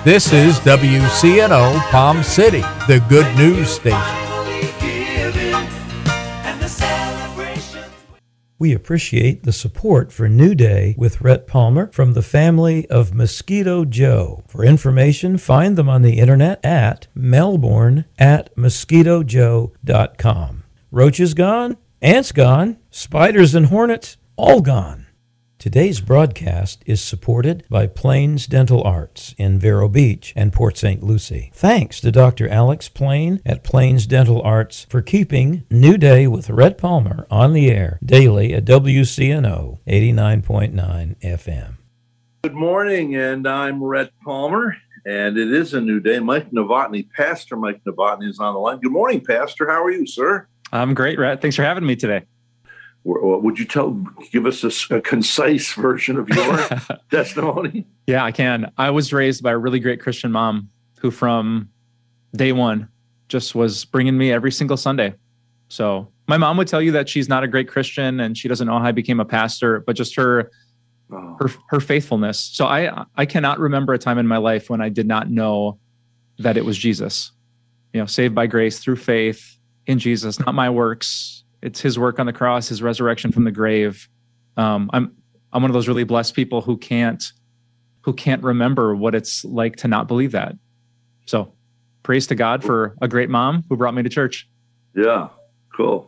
This is WCNO Palm City, the good news station. We appreciate the support for New Day with Rhett Palmer from the family of Mosquito Joe. For information, find them on the internet at melbourne@mosquitojoe.com. Roaches gone, ants gone, spiders and hornets all gone. Today's broadcast is supported by Plains Dental Arts in Vero Beach and Port St. Lucie. Thanks to Dr. Alex Plain at Plains Dental Arts for keeping New Day with Rhett Palmer on the air daily at WCNO 89.9 FM. Good morning, and I'm Rhett Palmer, and it is a new day. Mike Novotny, Pastor Mike Novotny is on the line. Good morning, Pastor. How are you, sir? I'm great, Rhett. Thanks for having me today. Would you give us a concise version of your testimony? Yeah, I can. I was raised by a really great Christian mom who from day one just was bringing me every single Sunday. So my mom would tell you that she's not a great Christian and she doesn't know how I became a pastor, but just her faithfulness. So I cannot remember a time in my life when I did not know that it was Jesus. You know, saved by grace through faith in Jesus, not my works. It's his work on the cross, his resurrection from the grave. I'm one of those really blessed people who can't remember what it's like to not believe that. So praise to God for a great mom who brought me to church. Yeah, cool.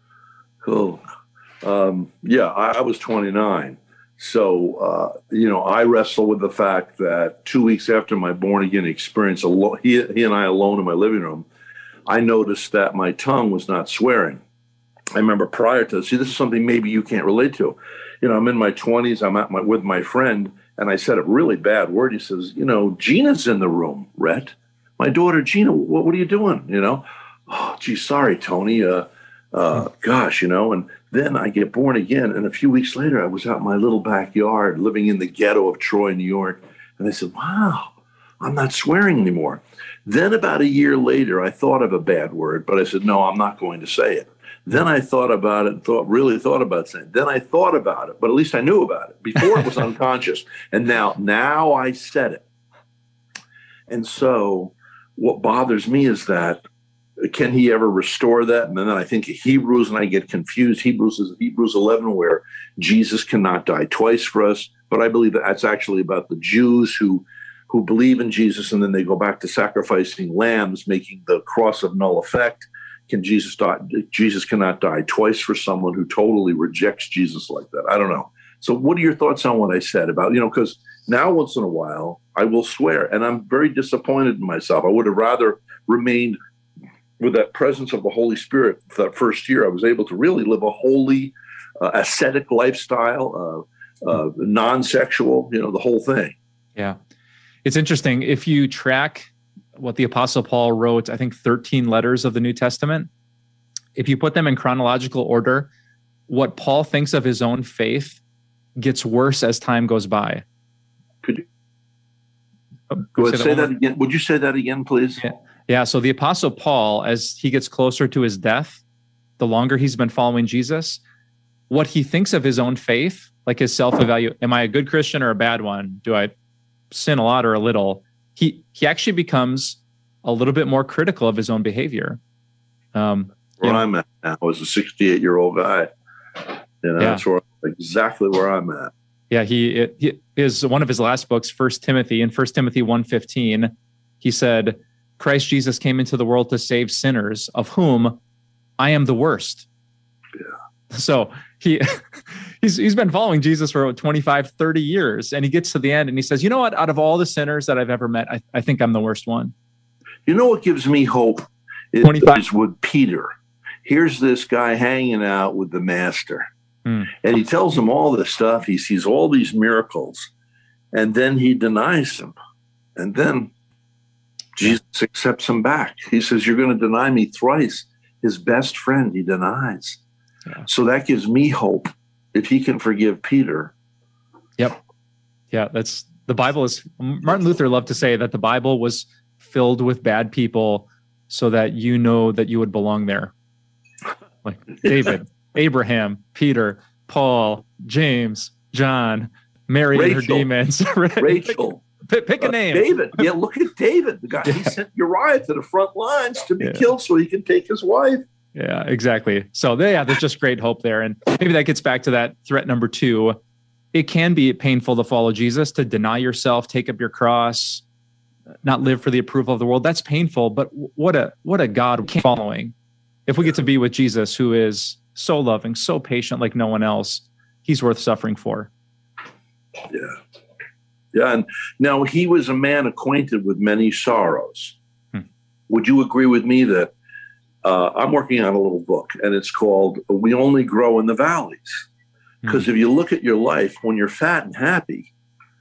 I was 29. So, I wrestle with the fact that 2 weeks after my born again experience, he and I alone in my living room, I noticed that my tongue was not swearing. I remember prior to this is something maybe you can't relate to. I'm in my 20s. I'm with my friend, and I said a really bad word. He says, Gina's in the room, Rhett. My daughter, Gina, what are you doing? Oh, geez, sorry, Tony. Gosh, and then I get born again. And a few weeks later, I was out in my little backyard living in the ghetto of Troy, New York. And I said, wow, I'm not swearing anymore. Then about a year later, I thought of a bad word, but I said, no, I'm not going to say it. Then I thought about it and really thought about saying it. Then I thought about it, but at least I knew about it. Before it was unconscious. And now I said it. And so what bothers me is that, can he ever restore that? And then I think of Hebrews and I get confused. Hebrews 11, where Jesus cannot die twice for us. But I believe that that's actually about the Jews who believe in Jesus and then they go back to sacrificing lambs, making the cross of null effect. Can Jesus die? Jesus cannot die twice for someone who totally rejects Jesus like that. I don't know. So what are your thoughts on what I said about, because now once in a while I will swear and I'm very disappointed in myself. I would have rather remained with that presence of the Holy Spirit. For that first year, I was able to really live a holy, ascetic lifestyle, non-sexual, the whole thing. Yeah. It's interesting. If you track what the Apostle Paul wrote, I think 13 letters of the New Testament. If you put them in chronological order, what Paul thinks of his own faith gets worse as time goes by. Could you go ahead, say that again? Would you say that again, please? Yeah. So the Apostle Paul, as he gets closer to his death, the longer he's been following Jesus, what he thinks of his own faith, like his self-evaluation, am I a good Christian or a bad one? Do I sin a lot or a little? He actually becomes a little bit more critical of his own behavior. I'm at now as a 68-year-old guy. That's exactly where I'm at. Yeah, he is one of his last books, 1 Timothy. In 1 Timothy 1:15, he said, Christ Jesus came into the world to save sinners, of whom I am the worst. Yeah. So he's been following Jesus for 25, 30 years, and he gets to the end and he says, you know what? Out of all the sinners that I've ever met, I think I'm the worst one. You know what gives me hope is with Peter. Here's this guy hanging out with the master, and he tells him all this stuff. He sees all these miracles, and then he denies him. And then Jesus accepts him back. He says, you're going to deny me thrice. His best friend he denies. Yeah. So that gives me hope. If he can forgive Peter. Yep. Yeah, that's the Bible is Martin Luther loved to say that the Bible was filled with bad people so that you know that you would belong there. Like David, Abraham, Peter, Paul, James, John, Mary and her demons. Rachel. Pick a name. David. Yeah, look at David. The guy, he sent Uriah to the front lines to be killed so he can take his wife. Yeah, exactly. So there's just great hope there. And maybe that gets back to that threat number 2. It can be painful to follow Jesus, to deny yourself, take up your cross, not live for the approval of the world. That's painful, but what a God we're following. If we get to be with Jesus, who is so loving, so patient like no one else, he's worth suffering for. Yeah. Yeah. And now he was a man acquainted with many sorrows. Would you agree with me that I'm working on a little book, and it's called We Only Grow in the Valleys? Because if you look at your life, when you're fat and happy,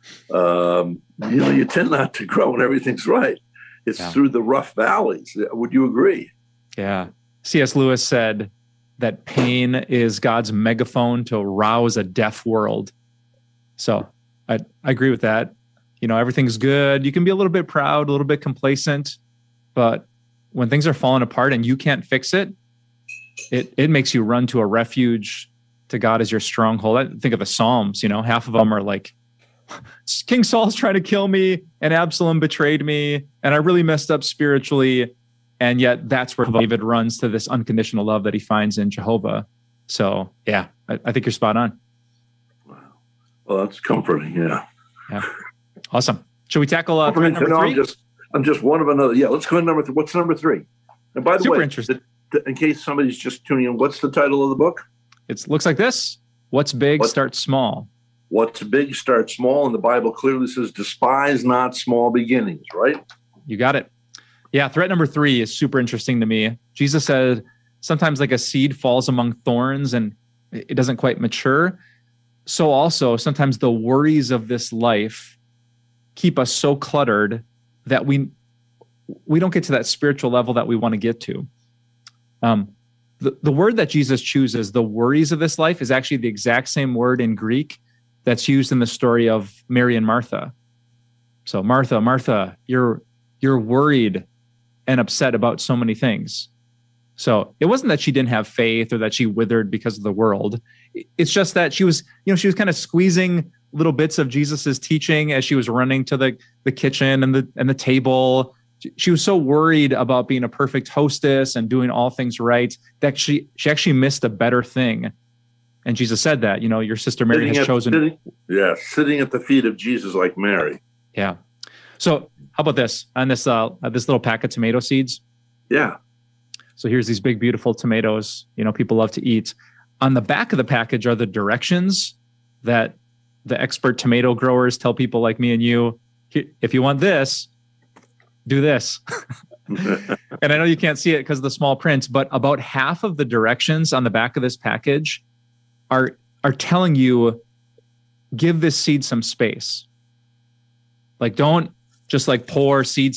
you tend not to grow when everything's right. It's through the rough valleys. Would you agree? Yeah. C.S. Lewis said that pain is God's megaphone to rouse a deaf world. So I agree with that. Everything's good. You can be a little bit proud, a little bit complacent, but when things are falling apart and you can't fix it, it makes you run to a refuge, to God as your stronghold. I think of the Psalms, half of them are like, King Saul's trying to kill me and Absalom betrayed me and I really messed up spiritually. And yet that's where David runs to this unconditional love that he finds in Jehovah. So yeah, I think you're spot on. Wow. Well, that's comforting. Yeah. Awesome. Should we tackle threat number 3? I'm just one of another. Yeah. Let's go to number 3. What's number 3? And by the way, interesting. In case somebody's just tuning in, what's the title of the book? It looks like this. What's big, start small. What's big, start small. And the Bible clearly says, despise not small beginnings, right? You got it. Yeah, threat number 3 is super interesting to me. Jesus said, sometimes like a seed falls among thorns and it doesn't quite mature. So also, sometimes the worries of this life keep us so cluttered that we don't get to that spiritual level that we want to get to. The word that Jesus chooses, the worries of this life, is actually the exact same word in Greek that's used in the story of Mary and Martha. So Martha, Martha, you're worried and upset about so many things. So it wasn't that she didn't have faith or that she withered because of the world. It's just that she was kind of squeezing little bits of Jesus's teaching as she was running to the kitchen and the table. She was so worried about being a perfect hostess and doing all things right that she actually missed a better thing. And Jesus said that, your sister Mary has chosen. Sitting at the feet of Jesus like Mary. Yeah. So how about this on this little pack of tomato seeds? Yeah. So here's these big, beautiful tomatoes, people love to eat. On the back of the package are the directions that the expert tomato growers tell people like me and you, if you want this, do this. And I know you can't see it because of the small print, but about half of the directions on the back of this package are telling you, give this seed some space. Like, don't just like pour seed,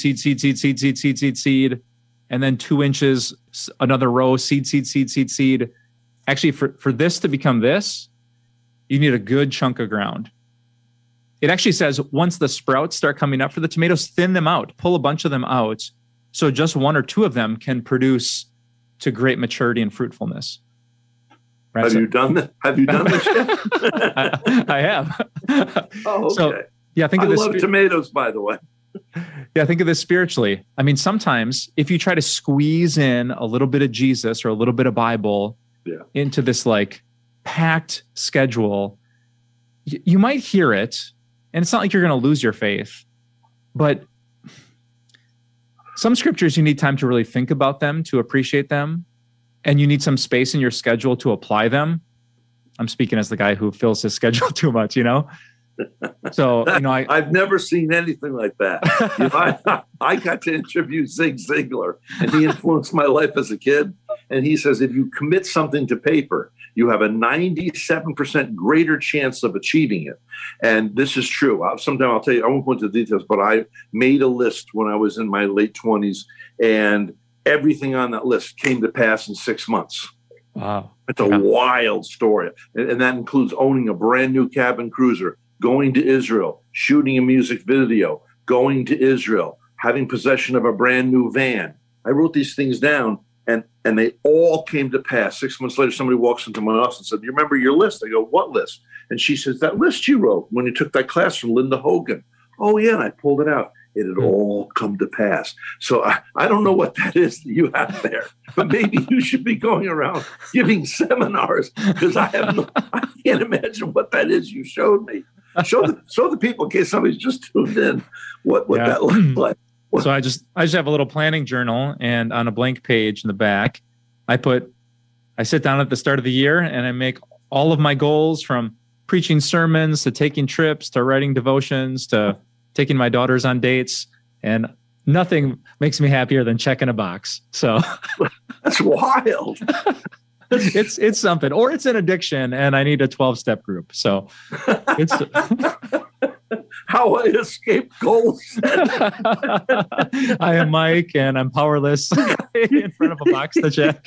and then 2 inches, another row, seed. Actually, for this to become this, you need a good chunk of ground. It actually says once the sprouts start coming up for the tomatoes, thin them out, pull a bunch of them out, so just 1 or 2 of them can produce to great maturity and fruitfulness. Right? Have you done that? Have you done this yet? I have. Oh, okay. So, yeah, I love tomatoes, by the way. Yeah, think of this spiritually. I mean, sometimes if you try to squeeze in a little bit of Jesus or a little bit of Bible into this like packed schedule, you might hear it, and it's not like you're going to lose your faith, but some scriptures, you need time to really think about them, to appreciate them, and you need some space in your schedule to apply them. I'm speaking as the guy who fills his schedule too much, So, I've never seen anything like that. I got to interview Zig Ziglar, and he influenced my life as a kid. And he says, if you commit something to paper, you have a 97% greater chance of achieving it. And this is true. Sometime I'll tell you, I won't go into the details, but I made a list when I was in my late 20s, and everything on that list came to pass in 6 months. Wow. It's a wild story. And that includes owning a brand new cabin cruiser, going to Israel, shooting a music video, going to Israel, having possession of a brand new van. I wrote these things down, and they all came to pass. 6 months later, somebody walks into my office and said, "Do you remember your list?" I go, "What list?" And she says, "That list you wrote when you took that class from Linda Hogan Oh, yeah, and I pulled it out. It had all come to pass. So I don't know what that is that you have there, but maybe you should be going around giving seminars, because I can't imagine what that is you showed me. Show the people, in case somebody's just tuned in, what that looks like. So I just have a little planning journal, and on a blank page in the back, I sit down at the start of the year and I make all of my goals, from preaching sermons to taking trips to writing devotions to taking my daughters on dates, and nothing makes me happier than checking a box. So that's wild. It's something, or it's an addiction and I need a 12-step group. So it's how I escape goals. I am Mike and I'm powerless in front of a box to check.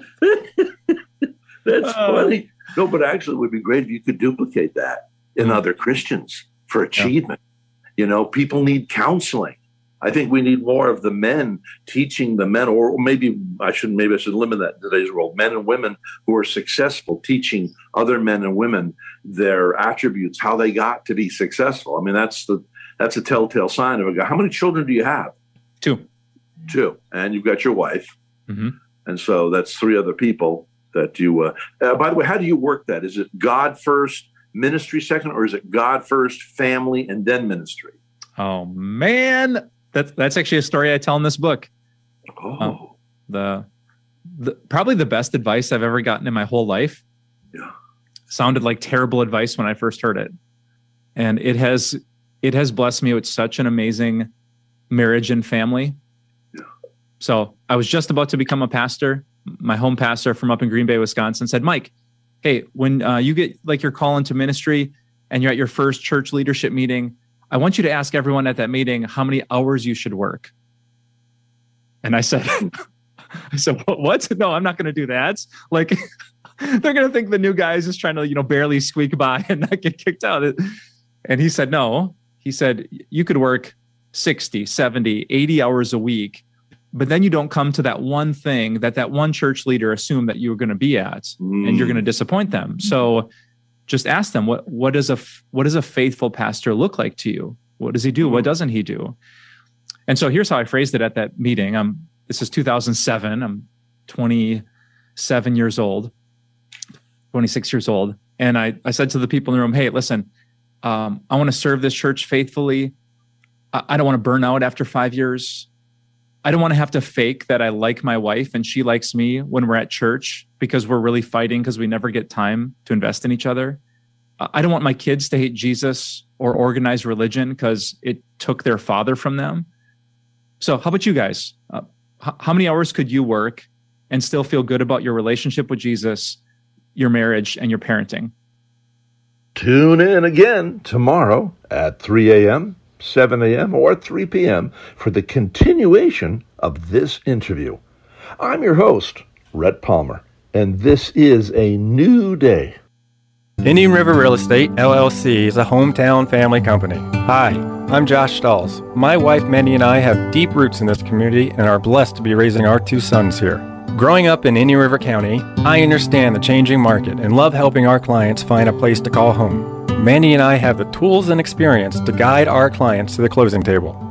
That's funny. No, but actually it would be great if you could duplicate that in other Christians for achievement. You know, people need counseling. I think we need more of the men teaching the men, or maybe I should limit that in today's world, men and women who are successful, teaching other men and women their attributes, how they got to be successful. I mean, that's a telltale sign of a guy. How many children do you have? Two. And you've got your wife. Mm-hmm. And so that's 3 other people that you, by the way, how do you work that? Is it God first, ministry second, or is it God first, family, and then ministry? Oh man, that's actually a story I tell in this book. The probably the best advice I've ever gotten in my whole life. Yeah, sounded like terrible advice when I first heard it, and it has blessed me with such an amazing marriage and family. Yeah. So I was just about to become a pastor. My home pastor from up in Green Bay, Wisconsin, said, "Mike, hey, when you get like your call into ministry and you're at your first church leadership meeting, I want you to ask everyone at that meeting how many hours you should work." And I said, what? No, I'm not going to do that. Like, they're going to think the new guy is just trying to, barely squeak by and not get kicked out. And he said, no. He said, you could work 60, 70, 80 hours a week, but then you don't come to that one thing that one church leader assumed that you were going to be at, and you're going to disappoint them. So just ask them, what does a faithful pastor look like to you? What does he do? What doesn't he do? And so here's how I phrased it at that meeting. This is 2007. I'm 27 years old, 26 years old. And I said to the people in the room, hey, listen, I want to serve this church faithfully. I don't want to burn out after 5 years. I don't want to have to fake that I like my wife and she likes me when we're at church, because we're really fighting because we never get time to invest in each other. I don't want my kids to hate Jesus or organized religion because it took their father from them. So how about you guys? How many hours could you work and still feel good about your relationship with Jesus, your marriage, and your parenting? Tune in again tomorrow at 3 a.m., 7 a.m., or 3 p.m. for the continuation of this interview. I'm your host, Rhett Palmer, and this is a new day. Indian River Real Estate, LLC is a hometown family company. Hi, I'm Josh Stalls. My wife, Mandy, and I have deep roots in this community and are blessed to be raising our 2 sons here. Growing up in Indian River County, I understand the changing market and love helping our clients find a place to call home. Mandy and I have the tools and experience to guide our clients to the closing table.